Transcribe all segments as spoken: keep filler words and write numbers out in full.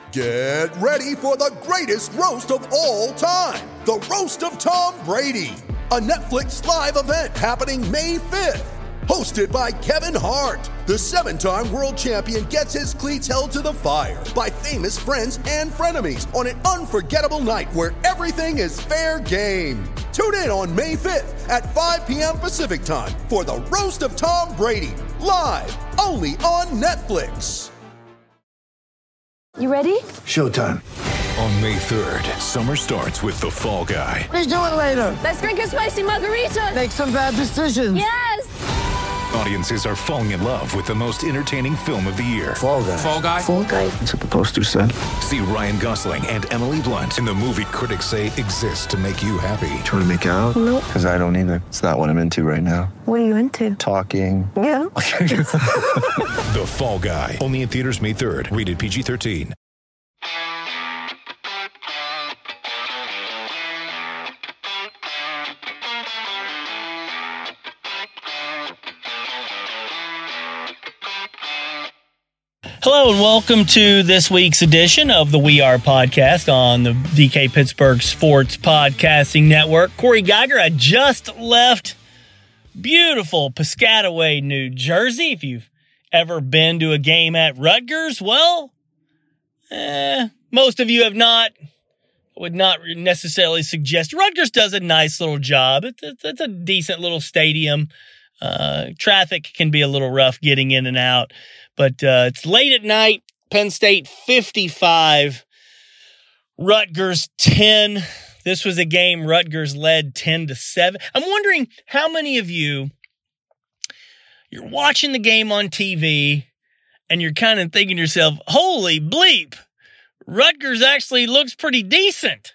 Get ready for the greatest roast of all time, the Roast of Tom Brady, a Netflix live event happening May fifth. Hosted by Kevin Hart, the seven-time world champion gets his cleats held to the fire by famous friends and frenemies on an unforgettable night where everything is fair game. Tune in on May fifth at five p.m. Pacific time for the Roast of Tom Brady, live only on Netflix. You ready? Showtime. On May third, summer starts with The Fall Guy. Let's do it later. Let's drink a spicy margarita. Make some bad decisions. Yes! Audiences are falling in love with the most entertaining film of the year. Fall Guy. Fall Guy? Fall Guy. That's what the poster said. See Ryan Gosling and Emily Blunt in the movie critics say exists to make you happy. Trying to make it out? Nope. Because I don't either. It's not what I'm into right now. What are you into? Talking. Yeah. The Fall Guy. Only in theaters May third. Rated P G thirteen. Hello and welcome to this week's edition of the We Are Podcast on the D K Pittsburgh Sports Podcasting Network. Corey Geiger, I just left beautiful Piscataway, New Jersey. If you've ever been to a game at Rutgers, well, eh, most of you have not. I would not necessarily suggest. Rutgers does a nice little job. It's, it's, it's a decent little stadium. Uh, traffic can be a little rough getting in and out. But uh, it's late at night, Penn State fifty-five, Rutgers ten. This was a game Rutgers led ten to seven. I'm wondering how many of you, you're watching the game on T V and you're kind of thinking to yourself, holy bleep, Rutgers actually looks pretty decent.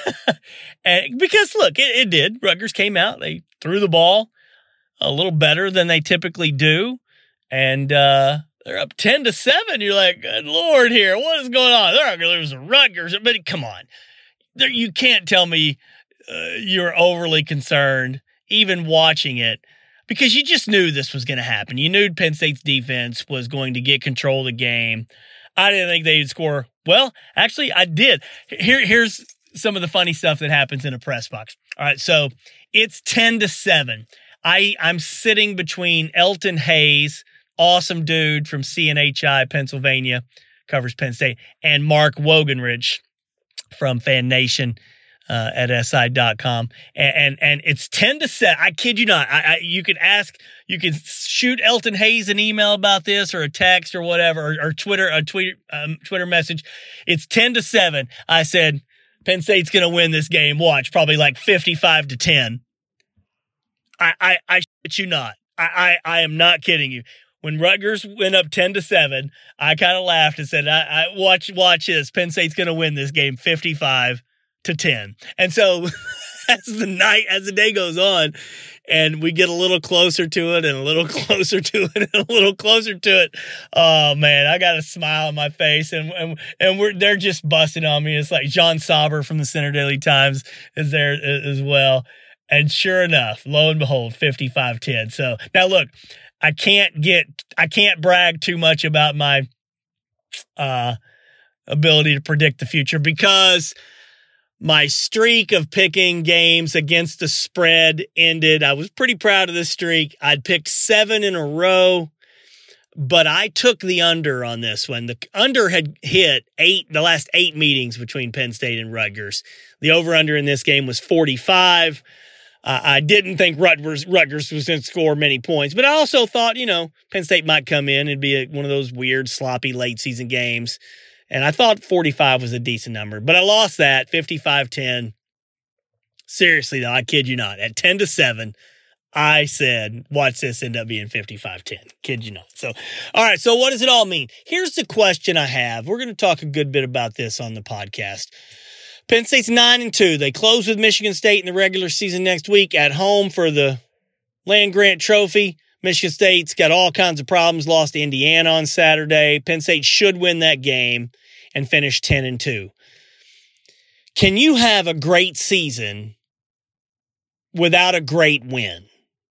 and, because, look, it, it did. Rutgers came out. They threw the ball a little better than they typically do. And, uh, they're up ten to seven. You're like, good Lord here. What is going on? They're going to lose to Rutgers. But come on. There, you can't tell me uh, you're overly concerned, even watching it, because you just knew this was going to happen. You knew Penn State's defense was going to get control of the game. I didn't think they'd score. Well, actually, I did. Here, here's some of the funny stuff that happens in a press box. All right, so it's ten to seven. I, I'm sitting between Elton Hayes, awesome dude from C N H I, Pennsylvania, covers Penn State, and Mark Wogenrich from Fan Nation uh, at S I dot com. And, and and it's ten to seven. I kid you not. I, I you can ask, you can shoot Elton Hayes an email about this or a text or whatever, or, or Twitter, a tweet, um, Twitter message. It's ten to seven. I said, Penn State's going to win this game. Watch, probably like fifty-five to ten. I, I, I shit you not. I, I, I am not kidding you. When Rutgers went up ten to seven, I kind of laughed and said, I, I watch, watch this. Penn State's going to win this game fifty-five to ten. And so as the night, as the day goes on and we get a little closer to it and a little closer to it and a little closer to it. Oh man, I got a smile on my face and, and, and we're, they're just busting on me. It's like John Sauber from the Center Daily Times is there as well. And sure enough, lo and behold, fifty-five ten. So now look, I can't get, I can't brag too much about my uh, ability to predict the future because my streak of picking games against the spread ended. I was pretty proud of this streak. I'd picked seven in a row, but I took the under on this one. The under had hit eight, the last eight meetings between Penn State and Rutgers. The over-under in this game was forty-five. Uh, I didn't think Rutgers, Rutgers was going to score many points, but I also thought, you know, Penn State might come in and be a, one of those weird, sloppy late-season games. And I thought forty-five was a decent number, but I lost that, fifty-five ten. Seriously, though, I kid you not. At ten to seven, I said, watch this end up being fifty-five ten. Kid you not. So, all right, so what does it all mean? Here's the question I have. We're going to talk a good bit about this on the podcast. Penn State's nine and two. They close with Michigan State in the regular season next week at home for the land-grant trophy. Michigan State's got all kinds of problems, lost to Indiana on Saturday. Penn State should win that game and finish ten and two. Can you have a great season without a great win?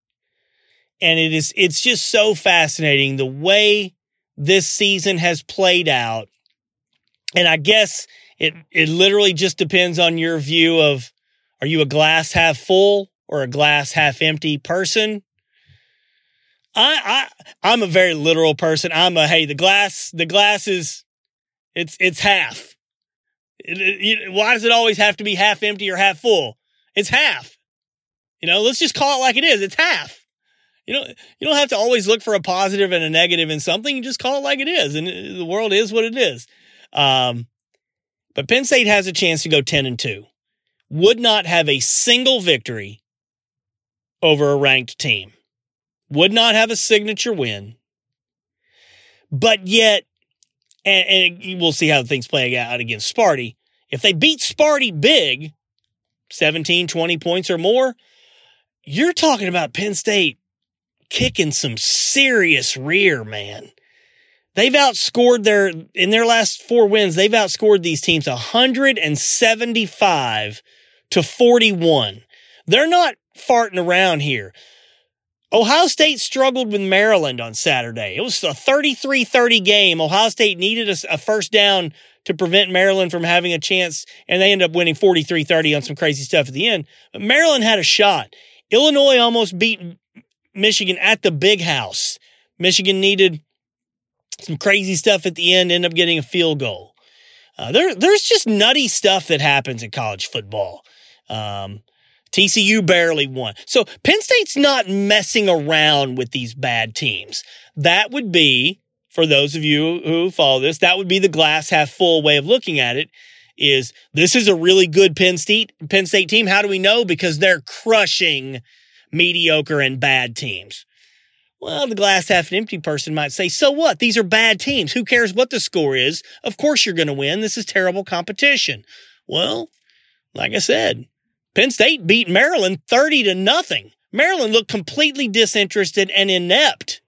And it is, it's just so fascinating the way this season has played out And I guess it it literally just depends on your view of, are you a glass half full or a glass half empty person? I I I'm a very literal person. I'm a hey, the glass the glass is it's it's half. It, it, why does it always have to be half empty or half full? It's half. You know, let's just call it like it is. It's half. You know, you don't have to always look for a positive and a negative in something. You just call it like it is, and the world is what it is. Um, but Penn State has a chance to go ten and two. Would not have a single victory over a ranked team. Would not have a signature win. But yet, and, and we'll see how things play out against Sparty. If they beat Sparty big, seventeen, twenty points or more, you're talking about Penn State kicking some serious rear, man. They've outscored their, in their last four wins, they've outscored these teams one seventy-five to forty-one. They're not farting around here. Ohio State struggled with Maryland on Saturday. It was a thirty-three thirty game. Ohio State needed a, a first down to prevent Maryland from having a chance, and they ended up winning forty-three thirty on some crazy stuff at the end. But Maryland had a shot. Illinois almost beat Michigan at the Big House. Michigan needed some crazy stuff at the end, ended up getting a field goal. Uh, there, there's just nutty stuff that happens in college football. Um, T C U barely won. So Penn State's not messing around with these bad teams. That would be, for those of you who follow this, that would be the glass half full way of looking at it, is this is a really good Penn State, Penn State team. How do we know? Because they're crushing mediocre and bad teams. Well, the glass half empty person might say, so what? These are bad teams. Who cares what the score is? Of course you're going to win. This is terrible competition. Well, like I said, Penn State beat Maryland thirty to nothing. Maryland looked completely disinterested and inept.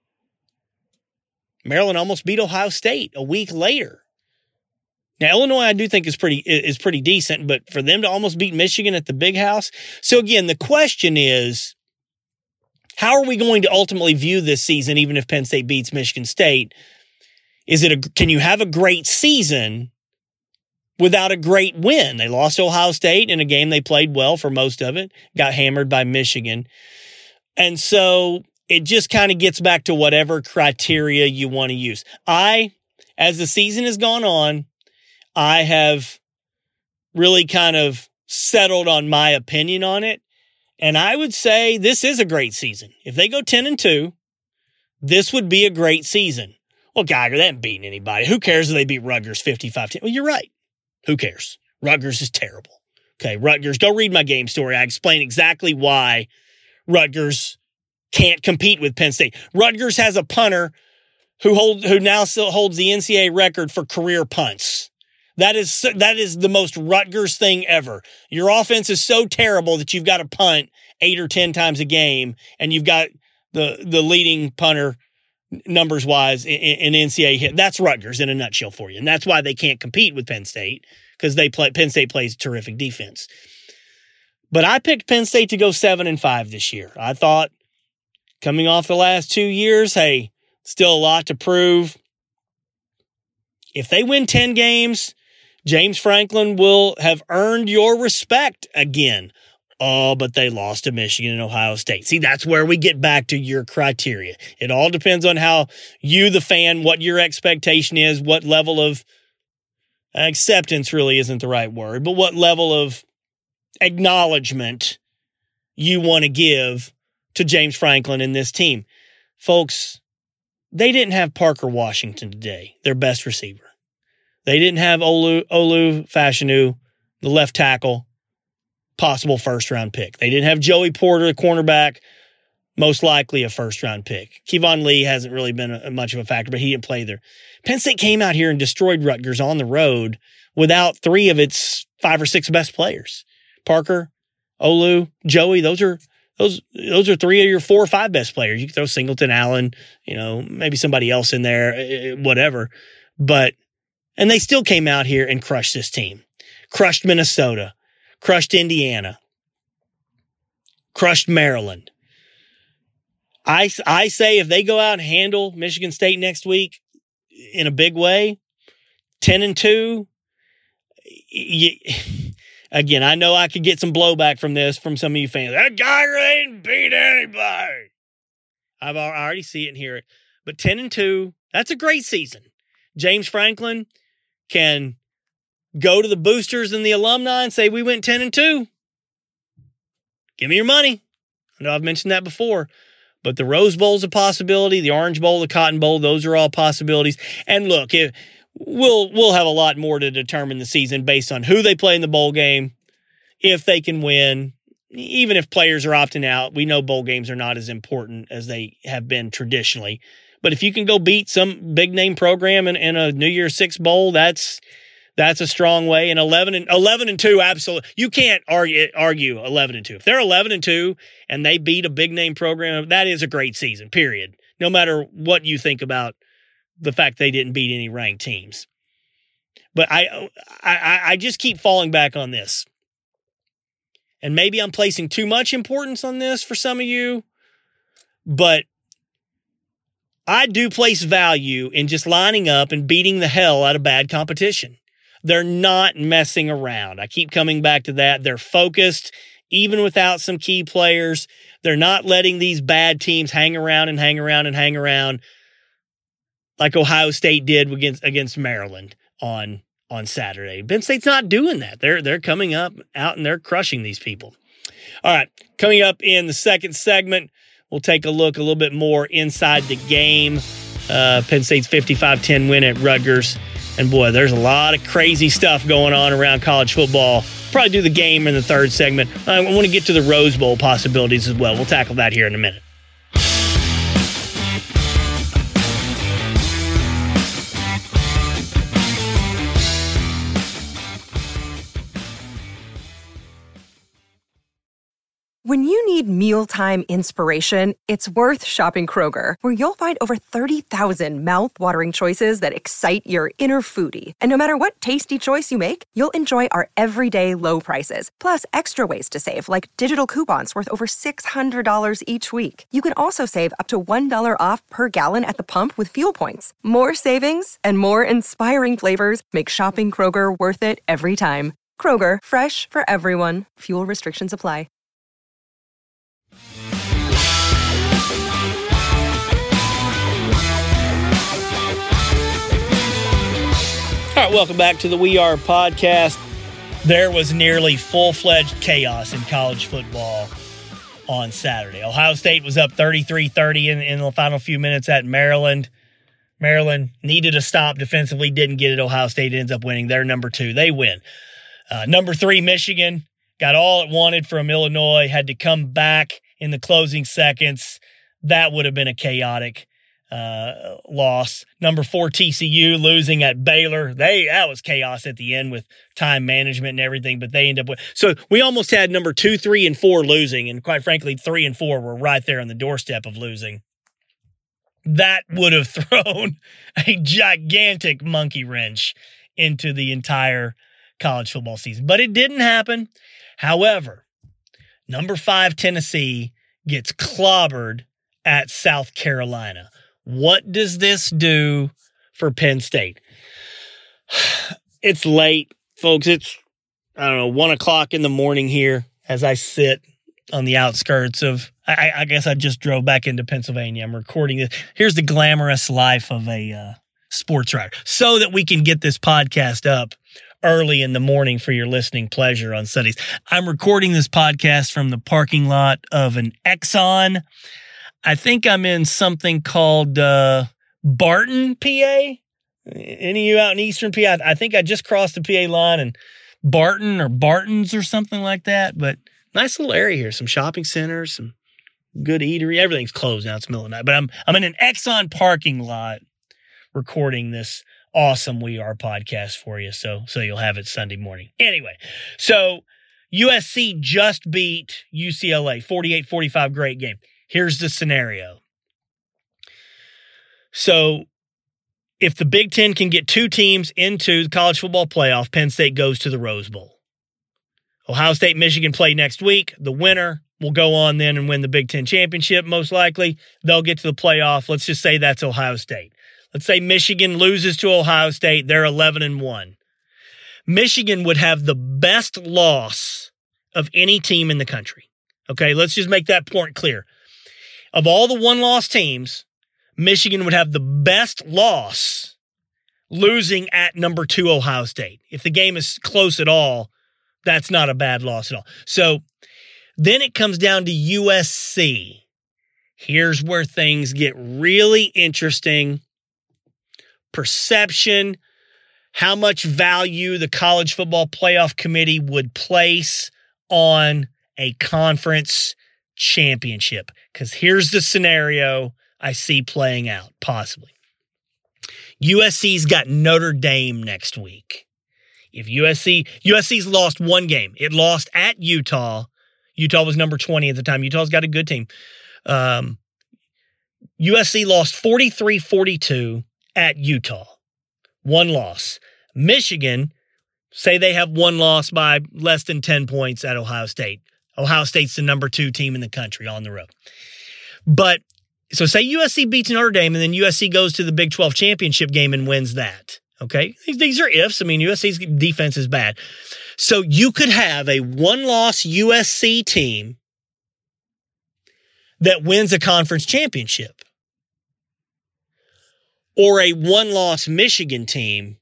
Maryland almost beat Ohio State a week later. Now, Illinois, I do think is pretty is pretty decent, but for them to almost beat Michigan at the Big House. So again, the question is, how are we going to ultimately view this season, even if Penn State beats Michigan State? Is it a, can you have a great season without a great win? They lost to Ohio State in a game they played well for most of it, got hammered by Michigan. And so it just kind of gets back to whatever criteria you want to use. I, as the season has gone on, I have really kind of settled on my opinion on it. And I would say this is a great season. If they go ten and two, this would be a great season. Well, Geiger, they haven't beaten anybody. Who cares if they beat Rutgers fifty-five ten? Well, you're right. Who cares? Rutgers is terrible. Okay, Rutgers, go read my game story. I explain exactly why Rutgers can't compete with Penn State. Rutgers has a punter who hold, who now still holds the N C double A record for career punts. That is that is the most Rutgers thing ever. Your offense is so terrible that you've got to punt eight or ten times a game, and you've got the the leading punter numbers wise in, in N C double A hit. That's Rutgers in a nutshell for you, and that's why they can't compete with Penn State, because they play Penn State plays terrific defense. But I picked Penn State to go seven and five this year. I thought coming off the last two years, hey, still a lot to prove. If they win ten games, James Franklin will have earned your respect again. Oh, but they lost to Michigan and Ohio State. See, that's where we get back to your criteria. It all depends on how you, the fan, what your expectation is, what level of acceptance really isn't the right word, but what level of acknowledgement you want to give to James Franklin and this team. Folks, they didn't have Parker Washington today, their best receiver. They didn't have Olu, Olu Fashanu, the left tackle, possible first-round pick. They didn't have Joey Porter, the cornerback, most likely a first-round pick. Kevon Lee hasn't really been a, much of a factor, but he didn't play there. Penn State came out here and destroyed Rutgers on the road without three of its five or six best players. Parker, Olu, Joey, those are those those are three of your four or five best players. You can throw Singleton, Allen, you know, maybe somebody else in there, whatever. But and they still came out here and crushed this team. Crushed Minnesota. Crushed Indiana. Crushed Maryland. I, I say if they go out and handle Michigan State next week in a big way, ten and two, you, again, I know I could get some blowback from this from some of you fans. That Geiger ain't beat anybody. I've I already see it and hear it. But ten and two, that's a great season. James Franklin can go to the boosters and the alumni and say, we went ten and two. Give me your money. I know I've mentioned that before. But the Rose Bowl is a possibility. The Orange Bowl, the Cotton Bowl, those are all possibilities. And look, if, we'll we'll have a lot more to determine the season based on who they play in the bowl game, if they can win. Even if players are opting out, we know bowl games are not as important as they have been traditionally. But if you can go beat some big-name program in, in a New Year's Six bowl, that's that's a strong way. And eleven and eleven and two, absolutely. You can't argue argue eleven and two. If they're eleven and two and they beat a big-name program, that is a great season, period. No matter what you think about the fact they didn't beat any ranked teams. But I I, I just keep falling back on this. And maybe I'm placing too much importance on this for some of you, but I do place value in just lining up and beating the hell out of bad competition. They're not messing around. I keep coming back to that. They're focused, even without some key players. They're not letting these bad teams hang around and hang around and hang around like Ohio State did against, against Maryland on on Saturday. Penn State's not doing that. They're they're coming up out and they're crushing these people. All right, coming up in the second segment, we'll take a look a little bit more inside the game. Uh, Penn State's fifty-five ten win at Rutgers. And boy, there's a lot of crazy stuff going on around college football. Probably do the game in the third segment. I want to get to the Rose Bowl possibilities as well. We'll tackle that here in a minute. When you need mealtime inspiration, it's worth shopping Kroger, where you'll find over thirty thousand mouth-watering choices that excite your inner foodie. And no matter what tasty choice you make, you'll enjoy our everyday low prices, plus extra ways to save, like digital coupons worth over six hundred dollars each week. You can also save up to one dollar off per gallon at the pump with fuel points. More savings and more inspiring flavors make shopping Kroger worth it every time. Kroger, fresh for everyone. Fuel restrictions apply. All right, welcome back to the We Are podcast. There was nearly full-fledged chaos in college football on Saturday. Ohio State was up thirty-three thirty in, in the final few minutes at Maryland. Maryland needed a stop defensively, didn't get it. Ohio State ends up winning. They're number two. They win. Uh, number three, Michigan, got all it wanted from Illinois, had to come back in the closing seconds. That would have been a chaotic Uh, loss. Number four, T C U losing at Baylor. They that was chaos at the end with time management and everything, but they end up with. So we almost had number two, three, and four losing, and quite frankly, three and four were right there on the doorstep of losing. That would have thrown a gigantic monkey wrench into the entire college football season, but it didn't happen. However, number five, Tennessee gets clobbered at South Carolina. What does this do for Penn State? It's late, folks. It's, I don't know, one o'clock in the morning here as I sit on the outskirts of, I, I guess I just drove back into Pennsylvania. I'm recording this. Here's the glamorous life of a uh, sports writer so that we can get this podcast up early in the morning for your listening pleasure on Sundays. I'm recording this podcast from the parking lot of an Exxon. I think I'm in something called uh, Barton, P A. Any of you out in Eastern P A? I think I just crossed the P A line and Barton or Bartons or something like that. But nice little area here. Some shopping centers, some good eatery. Everything's closed now. It's middle of the night. But I'm I'm in an Exxon parking lot recording this awesome We Are podcast for you. So, so you'll have it Sunday morning. Anyway, so U S C just beat U C L A forty-eight forty-five. Great game. Here's the scenario. So if the Big Ten can get two teams into the college football playoff, Penn State goes to the Rose Bowl. Ohio State, Michigan play next week. The winner will go on then and win the Big Ten championship, most likely. They'll get to the playoff. Let's just say that's Ohio State. Let's say Michigan loses to Ohio State. They're eleven and one. Michigan would have the best loss of any team in the country. Okay, let's just make that point clear. Of all the one-loss teams, Michigan would have the best loss losing at number two Ohio State. If the game is close at all, that's not a bad loss at all. So then it comes down to U S C. Here's where things get really interesting. Perception, how much value the College Football Playoff Committee would place on a conference championship. Because here's the scenario I see playing out, possibly. U S C's got Notre Dame next week. If U S C, U S C's lost one game. It lost at Utah. Utah was number twenty at the time. Utah's got a good team. Um, U S C lost forty-three forty-two at Utah. One loss. Michigan, say they have one loss by less than ten points at Ohio State. Ohio State's the number two team in the country on the road. But, so say U S C beats Notre Dame and then U S C goes to the Big twelve championship game and wins that. Okay? These are ifs. I mean, U S C's defense is bad. So you could have a one-loss U S C team that wins a conference championship, or a one-loss Michigan team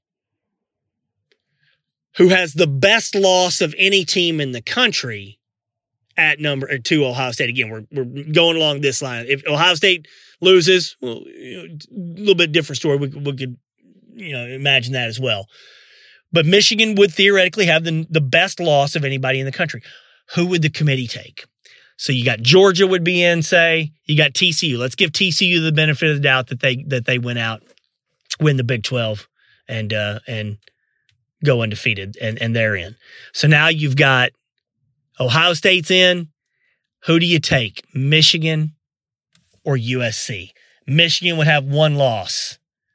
who has the best loss of any team in the country at number two Ohio State. Again, we're we're going along this line. If Ohio State loses, well, you know, a little bit different story. We, we could, you know, imagine that as well. But Michigan would theoretically have the, the best loss of anybody in the country. Who would the committee take? So you got Georgia would be in, say. You got T C U. Let's give T C U the benefit of the doubt that they that they went out, win the Big twelve, and uh, and go undefeated, and, and they're in. So now you've got Ohio State's in. Who do you take, Michigan or U S C? Michigan would have one loss.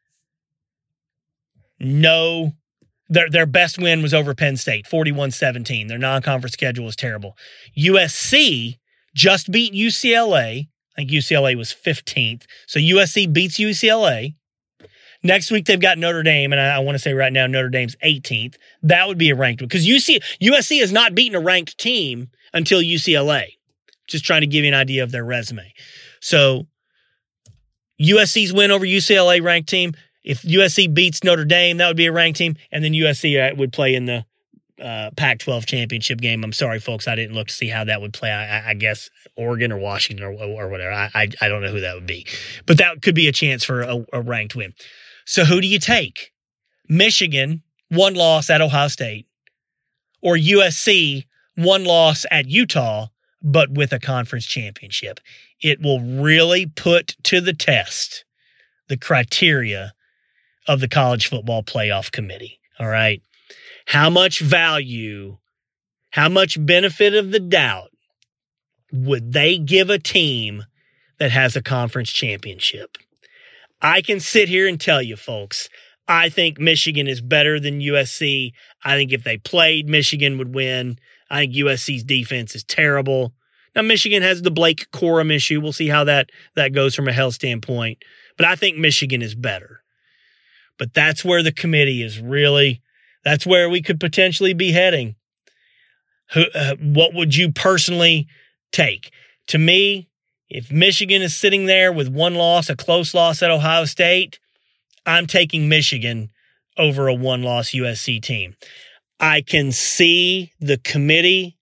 No, their their best win was over Penn State, forty-one seventeen. Their non-conference schedule was terrible. U S C just beat U C L A. I think U C L A was fifteenth. So U S C beats U C L A. Next week, they've got Notre Dame, and I, I want to say right now Notre Dame's eighteenth. That would be a ranked one. Because U S C has not beaten a ranked team until U C L A. Just trying to give you an idea of their resume. So U S C's win over U C L A ranked team. If U S C beats Notre Dame, that would be a ranked team. And then U S C would play in the uh, Pac twelve championship game. I'm sorry, folks. I didn't look to see how that would play. I, I guess Oregon or Washington or, or whatever. I, I I don't know who that would be. But that could be a chance for a, a ranked win. So who do you take? Michigan, one loss at Ohio State, or U S C, one loss at Utah, but with a conference championship? It will really put to the test the criteria of the College Football Playoff Committee. All right. How much value, how much benefit of the doubt would they give a team that has a conference championship? I can sit here and tell you, folks, I think Michigan is better than U S C. I think if they played, Michigan would win. I think U S C's defense is terrible. Now, Michigan has the Blake Corum issue. We'll see how that, that goes from a health standpoint. But I think Michigan is better. But that's where the committee is really, that's where we could potentially be heading. Who, uh, what would you personally take? To me, if Michigan is sitting there with one loss, a close loss at Ohio State, I'm taking Michigan over a one-loss U S C team. I can see the committee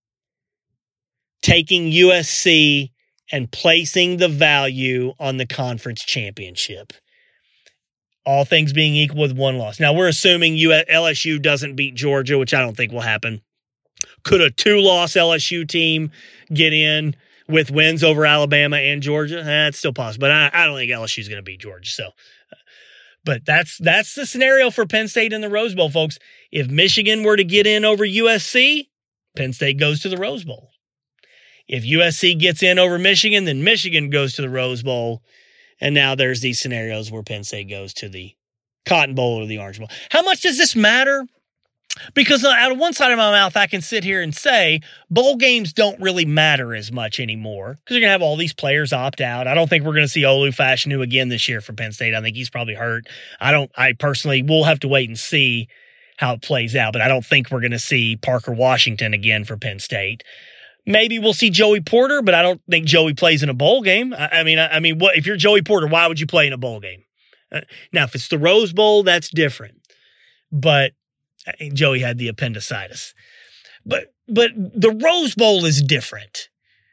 taking U S C and placing the value on the conference championship. All things being equal with one loss. Now, we're assuming L S U doesn't beat Georgia, which I don't think will happen. Could a two-loss L S U team get in with wins over Alabama and Georgia? That's eh, still possible, but I, I don't think L S U is going to beat Georgia. So, but that's that's the scenario for Penn State in the Rose Bowl, folks. If Michigan were to get in over U S C, Penn State goes to the Rose Bowl. If U S C gets in over Michigan, then Michigan goes to the Rose Bowl. And now there's these scenarios where Penn State goes to the Cotton Bowl or the Orange Bowl. How much does this matter? Because out of one side of my mouth, I can sit here and say bowl games don't really matter as much anymore because you're going to have all these players opt out. I don't think we're going to see Olu Fashanu again this year for Penn State. I think he's probably hurt. I don't, I personally will have to wait and see how it plays out. But I don't think we're going to see Parker Washington again for Penn State. Maybe we'll see Joey Porter, but I don't think Joey plays in a bowl game. I, I mean, I, I mean, what if you're Joey Porter? Why would you play in a bowl game? Uh, now, if it's the Rose Bowl, that's different. But uh, Joey had the appendicitis. But but the Rose Bowl is different.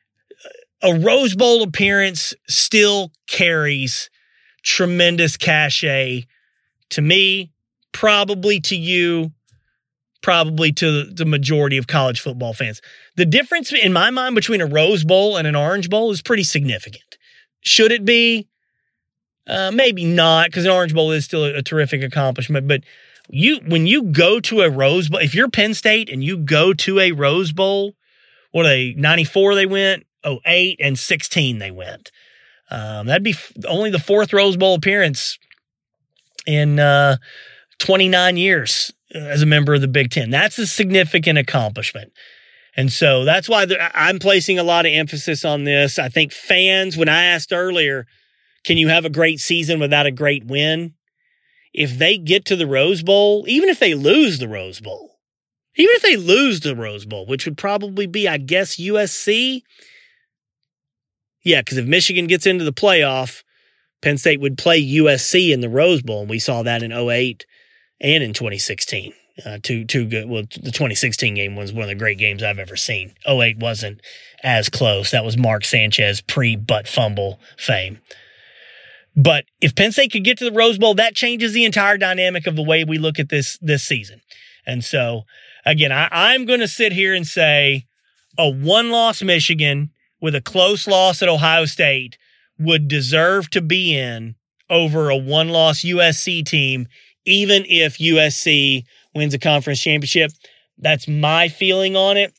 A Rose Bowl appearance still carries tremendous cachet to me, probably to you, probably to the majority of college football fans. The difference in my mind between a Rose Bowl and an Orange Bowl is pretty significant. Should it be? Uh, maybe not, because an Orange Bowl is still a, a terrific accomplishment. But you, when you go to a Rose Bowl, if you're Penn State and you go to a Rose Bowl, what, a ninety-four they went, oh eight, and sixteen they went. Um, that'd be f- only the fourth Rose Bowl appearance in uh, twenty-nine years as a member of the Big Ten. That's a significant accomplishment. And so that's why the, I'm placing a lot of emphasis on this. I think fans, when I asked earlier, can you have a great season without a great win? If they get to the Rose Bowl, even if they lose the Rose Bowl, even if they lose the Rose Bowl, which would probably be, I guess, U S C. Yeah, because if Michigan gets into the playoff, Penn State would play U S C in the Rose Bowl, and we saw that in oh eight and in twenty sixteen. Uh, two, two good. Well, the twenty sixteen game was one of the great games I've ever seen. oh eight wasn't as close. That was Mark Sanchez pre-butt fumble fame. But if Penn State could get to the Rose Bowl, that changes the entire dynamic of the way we look at this this season. And so, again, I, I'm going to sit here and say a one-loss Michigan with a close loss at Ohio State would deserve to be in over a one-loss U S C team, even if U S C wins a conference championship. That's my feeling on it.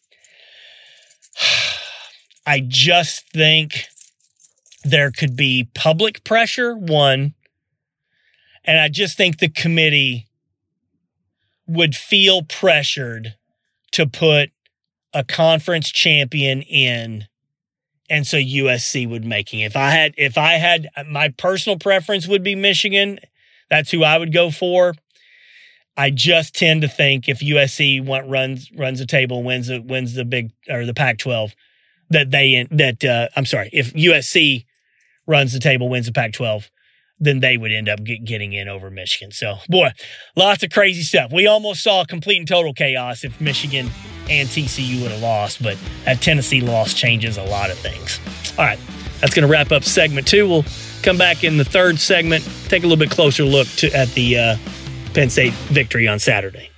I just think there could be public pressure, one, and I just think the committee would feel pressured to put a conference champion in, and so U S C would making it. If I had, if I had, my personal preference would be Michigan. That's who I would go for. I just tend to think if U S C want, runs runs the table, wins the wins the big or the Pac twelve, that they that uh, I'm sorry, if U S C runs the table, wins the Pac twelve, then they would end up get, getting in over Michigan. So, boy, lots of crazy stuff. We almost saw complete and total chaos if Michigan and T C U would have lost, but that Tennessee loss changes a lot of things. All right, that's going to wrap up segment two. We'll come back in the third segment, take a little bit closer look to, at the uh, Penn State victory on Saturday.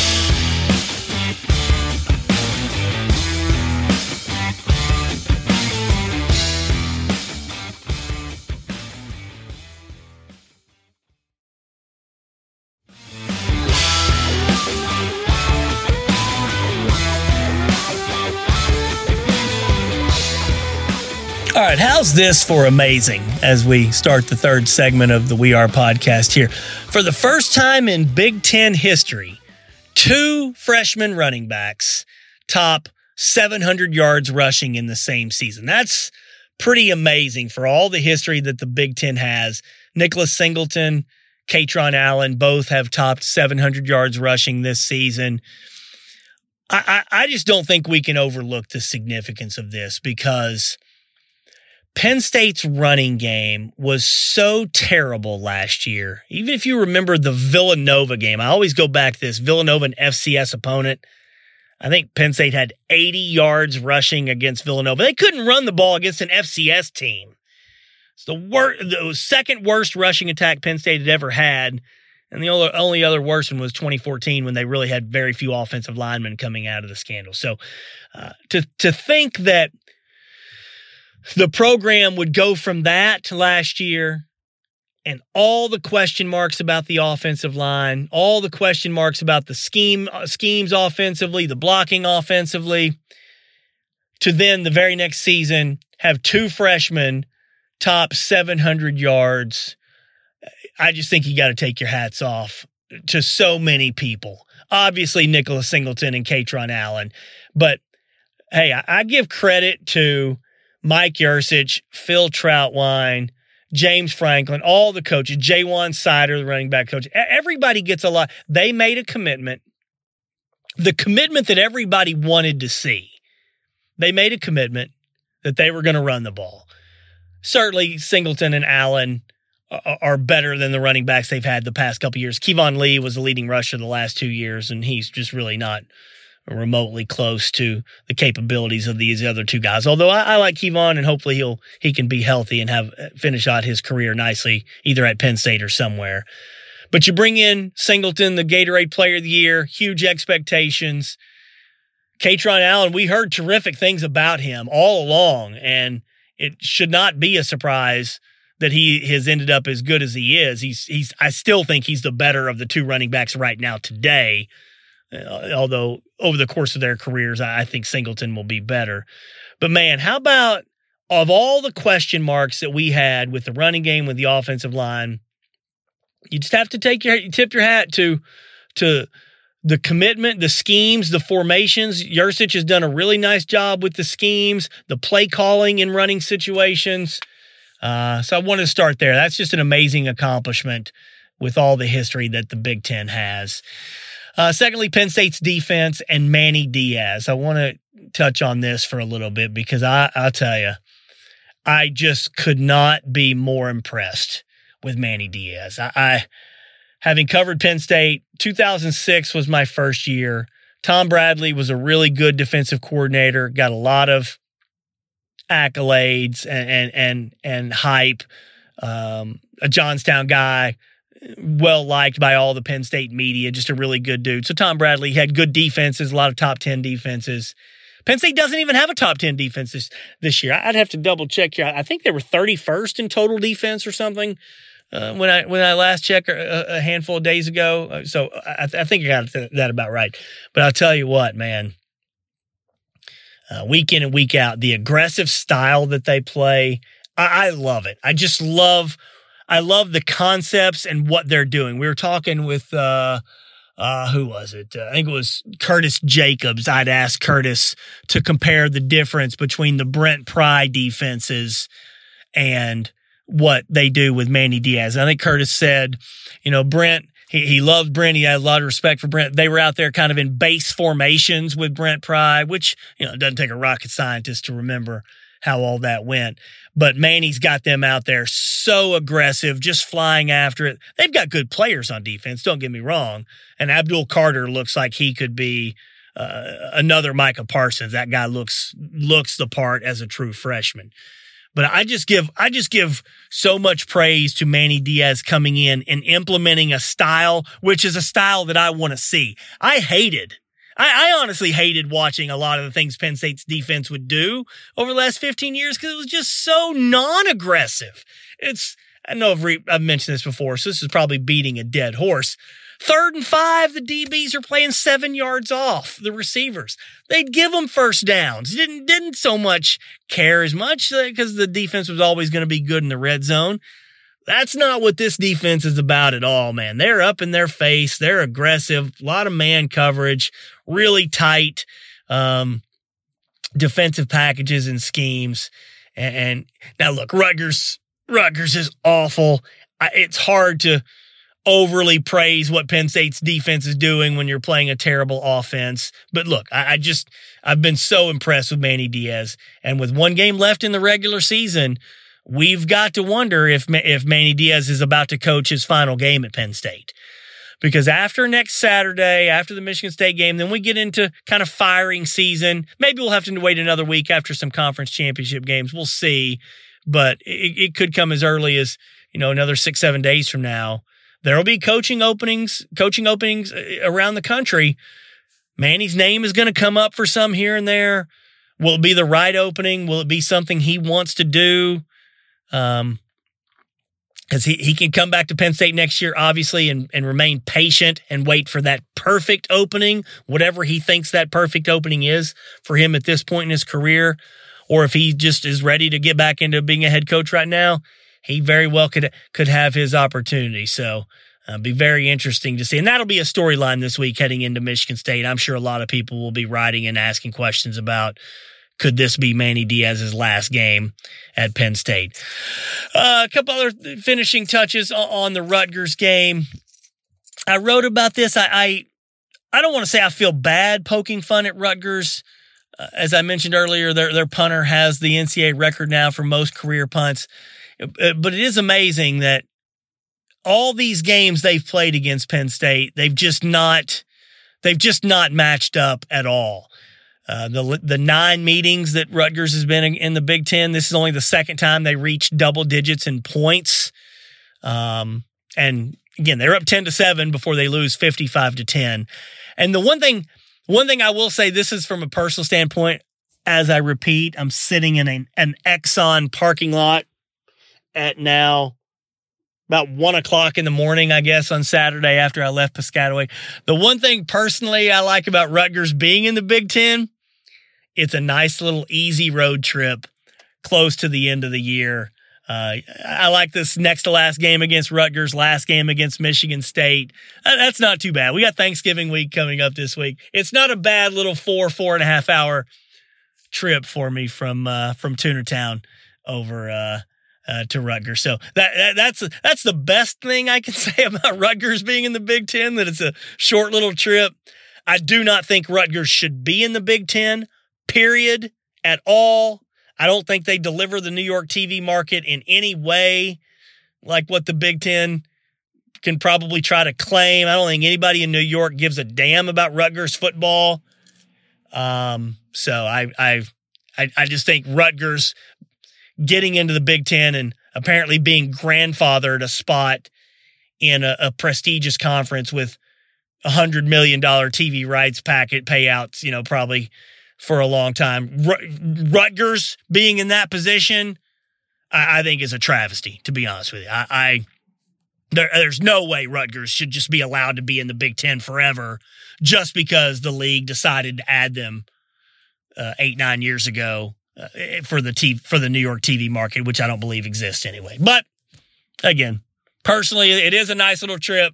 All right, how's this for amazing as we start the third segment of the We Are podcast here? For the first time in Big Ten history, two freshman running backs top seven hundred yards rushing in the same season. That's pretty amazing for all the history that the Big Ten has. Nicholas Singleton, Katron Allen, both have topped seven hundred yards rushing this season. I, I, I just don't think we can overlook the significance of this because Penn State's running game was so terrible last year. Even if you remember the Villanova game, I always go back to this Villanova and F C S opponent. I think Penn State had eighty yards rushing against Villanova. They couldn't run the ball against an F C S team. It's the, wor- the second worst rushing attack Penn State had ever had. And the only, only other worse one was twenty fourteen when they really had very few offensive linemen coming out of the scandal. So uh, to to think that the program would go from that to last year and all the question marks about the offensive line, all the question marks about the scheme schemes offensively, the blocking offensively, to then the very next season have two freshmen top seven hundred yards. I just think you got to take your hats off to so many people. Obviously, Nicholas Singleton and Katron Allen. But, hey, I, I give credit to Mike Yurcich, Phil Trautwein, James Franklin, all the coaches, Jaywan Sider, the running back coach, everybody gets a lot. They made a commitment, the commitment that everybody wanted to see. They made a commitment that they were going to run the ball. Certainly, Singleton and Allen are better than the running backs they've had the past couple years. Kevon Lee was the leading rusher the last two years, and he's just really not remotely close to the capabilities of these other two guys. Although I, I like Kevon, and hopefully he'll he can be healthy and have finish out his career nicely, either at Penn State or somewhere. But you bring in Singleton, the Gatorade Player of the Year, huge expectations. Katron Allen, we heard terrific things about him all along, and it should not be a surprise that he has ended up as good as he is. He's he's. I still think he's the better of the two running backs right now today. Uh, although over the course of their careers, I, I think Singleton will be better. But man, how about of all the question marks that we had with the running game, with the offensive line, you just have to take your tip your hat to to the commitment, the schemes, the formations. Yurcich has done a really nice job with the schemes, the play calling in running situations. Uh, so I wanted to start there. That's just an amazing accomplishment with all the history that the Big Ten has. Uh, secondly, Penn State's defense and Manny Diaz. I want to touch on this for a little bit because I, I'll tell you, I just could not be more impressed with Manny Diaz. I, I having covered Penn State, two thousand six was my first year. Tom Bradley was a really good defensive coordinator, got a lot of accolades and and and, and hype. Um, a Johnstown guy, well liked by all the Penn State media, just a really good dude. So Tom Bradley had good defenses, a lot of top ten defenses. Penn State doesn't even have a top ten defense this, this year. I'd have to double check here. I think they were thirty-first in total defense or something uh, when I when I last checked a, a handful of days ago. So I, I think I got that about right. But I'll tell you what, man. Uh, week in and week out, the aggressive style that they play, I, I love it. I just love, I love the concepts and what they're doing. We were talking with, uh, uh, who was it? Uh, I think it was Curtis Jacobs. I'd asked Curtis to compare the difference between the Brent Pry defenses and what they do with Manny Diaz. I think Curtis said, you know, Brent, He he loved Brent. He had a lot of respect for Brent. They were out there kind of in base formations with Brent Pry, which, you know, it doesn't take a rocket scientist to remember how all that went. But Manny's got them out there so aggressive, just flying after it. They've got good players on defense, don't get me wrong. And Abdul Carter looks like he could be uh, another Micah Parsons. That guy looks looks the part as a true freshman. But I just give I just give so much praise to Manny Diaz coming in and implementing a style, which is a style that I want to see. I hated, I, I honestly hated watching a lot of the things Penn State's defense would do over the last fifteen years because it was just so non-aggressive. It's, I know I've, re, I've mentioned this before, so this is probably beating a dead horse. Third and five, the D Bs are playing seven yards off the receivers. They'd give them first downs. Didn't didn't so much care as much because the defense was always going to be good in the red zone. That's not what this defense is about at all, man. They're up in their face. They're aggressive. A lot of man coverage, really tight um, defensive packages and schemes. And, and now, look, Rutgers, Rutgers is awful. I, it's hard to overly praise what Penn State's defense is doing when you're playing a terrible offense. But look, I, I just, I've been so impressed with Manny Diaz. And with one game left in the regular season, we've got to wonder if, if Manny Diaz is about to coach his final game at Penn State. Because after next Saturday, after the Michigan State game, then we get into kind of firing season. Maybe we'll have to wait another week after some conference championship games. We'll see. But it, it could come as early as, you know, another six, seven days from now. There'll be coaching openings, coaching openings around the country. Manny's name is going to come up for some here and there. Will it be the right opening? Will it be something he wants to do? Um, because he, he can come back to Penn State next year, obviously, and, and remain patient and wait for that perfect opening, whatever he thinks that perfect opening is for him at this point in his career. Or if he just is ready to get back into being a head coach right now, he very well could could have his opportunity. So uh, be very interesting to see. And that'll be a storyline this week heading into Michigan State. I'm sure a lot of people will be writing and asking questions about, could this be Manny Diaz's last game at Penn State? Uh, a couple other finishing touches on the Rutgers game. I wrote about this. I I, I don't want to say I feel bad poking fun at Rutgers. Uh, as I mentioned earlier, their their punter has the N C double A record now for most career punts. But it is amazing that all these games they've played against Penn State, they've just not they've just not matched up at all. Uh, the the nine meetings that Rutgers has been in, in the Big Ten, this is only the second time they reached double digits in points. Um, and again, they're up ten to seven before they lose fifty-five to ten. And the one thing, one thing I will say, this is from a personal standpoint. As I repeat, I'm sitting in a, an Exxon parking lot at now about one o'clock in the morning, I guess, on Saturday after I left Piscataway. The one thing personally I like about Rutgers being in the Big Ten, it's a nice little easy road trip close to the end of the year. Uh, I like this next to last game against Rutgers, last game against Michigan State. Uh, that's not too bad. We got Thanksgiving week coming up this week. It's not a bad little four, four and a half hour trip for me from uh, from Toonertown over uh, uh, to Rutgers. So that, that that's that's the best thing I can say about Rutgers being in the Big Ten, that it's a short little trip. I do not think Rutgers should be in the Big Ten, period, at all. I don't think they deliver the New York T V market in any way like what the Big Ten can probably try to claim. I don't think anybody in New York gives a damn about Rutgers football. Um, so I, I, I, I just think Rutgers getting into the Big Ten and apparently being grandfathered a spot in a, a prestigious conference with a hundred million dollar T V rights packet payouts, you know, probably for a long time. Rutgers being in that position, I, I think is a travesty, to be honest with you. I, I there, there's no way Rutgers should just be allowed to be in the Big Ten forever just because the league decided to add them uh, eight, nine years ago uh, for the t- for the New York T V market, which I don't believe exists anyway. But again, personally, it is a nice little trip.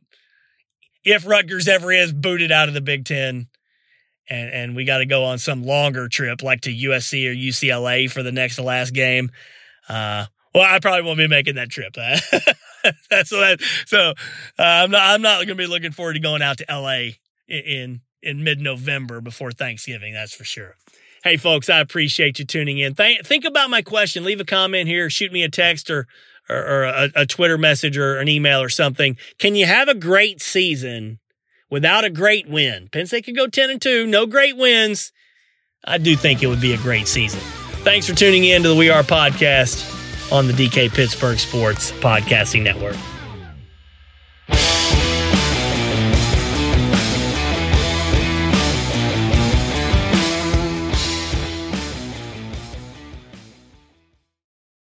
If Rutgers ever is booted out of the Big Ten, and, and we got to go on some longer trip like to U S C or U C L A for the next to last game, uh, well, I probably won't be making that trip. That's so. That, so uh, I'm not. I'm not going to be looking forward to going out to L A in in mid-November before Thanksgiving. That's for sure. Hey, folks, I appreciate you tuning in. Think think about my question. Leave a comment here. Shoot me a text or or, or a, a Twitter message or an email or something. Can you have a great season without a great win? Penn State could go ten and two. No great wins. I do think it would be a great season. Thanks for tuning in to the We Are Podcast on the D K Pittsburgh Sports Podcasting Network.